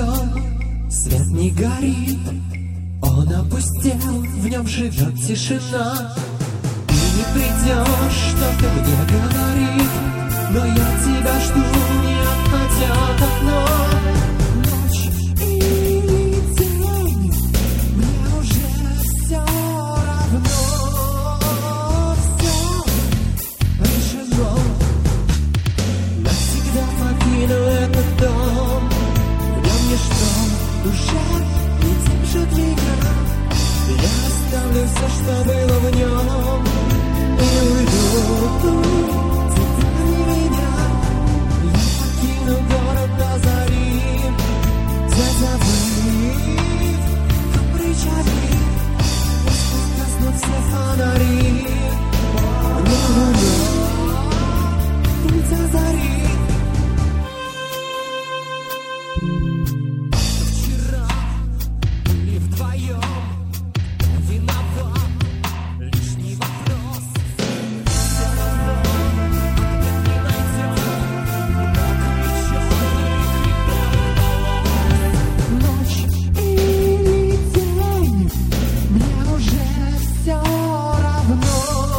Свет не горит, он опустел, в нем живет тишина. Ты не придешь, что-то мне говорит, но я тебя жду, не отходя от окна. Ночь или день, мне уже все равно. Все решено, навсегда покину этот дом. В нем ничто уже не держит меня. Я оставлю все, что было в нем, и уйду. Детали меня, я покину город до зари, где забыв о причале, пусть гаснут все фонари. Луна, путь озарит. Вчера были вдвоем, виноват лишний вопрос. Все равно ответ не найдем, много еще не удалось. Ночь или день, мне уже все равно.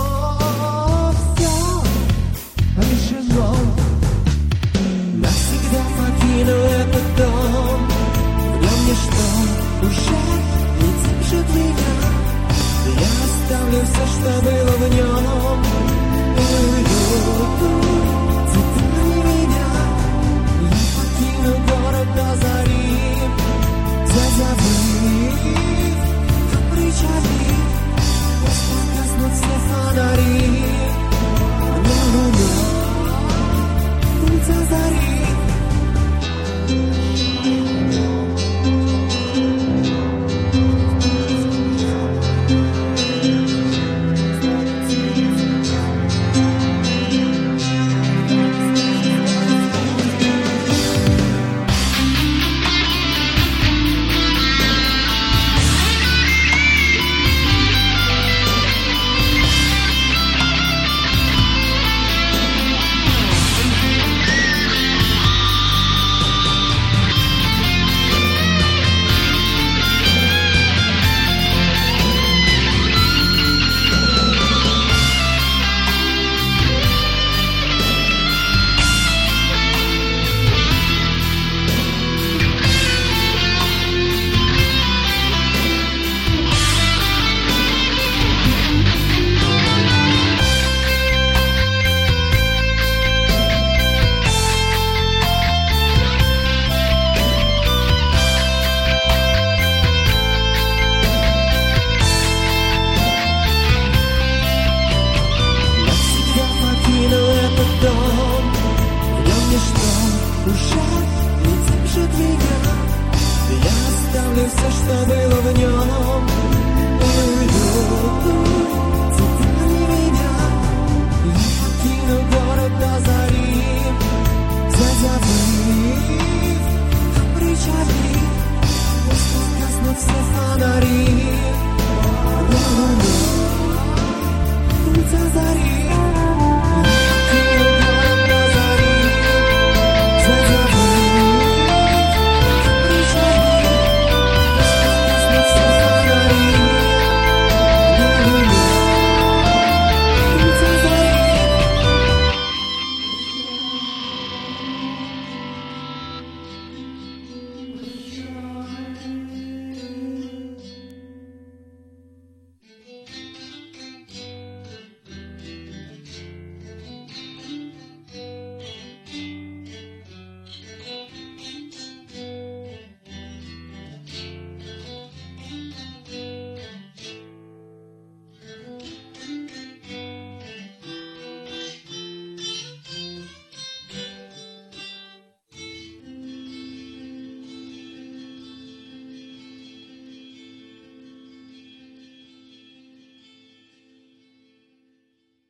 Все решено, навсегда покину этот дом. В нем ничто уже не держит меня. Я оставлю все, что было в нем, и уйду. Детали меня, я покину город до зари, где забыв о причале, пусть гаснут все фонари. Луна, путь озарит. Навсегда покину этот дом. В нем ничто уже не держит меня. Я оставлю все, что было в нем,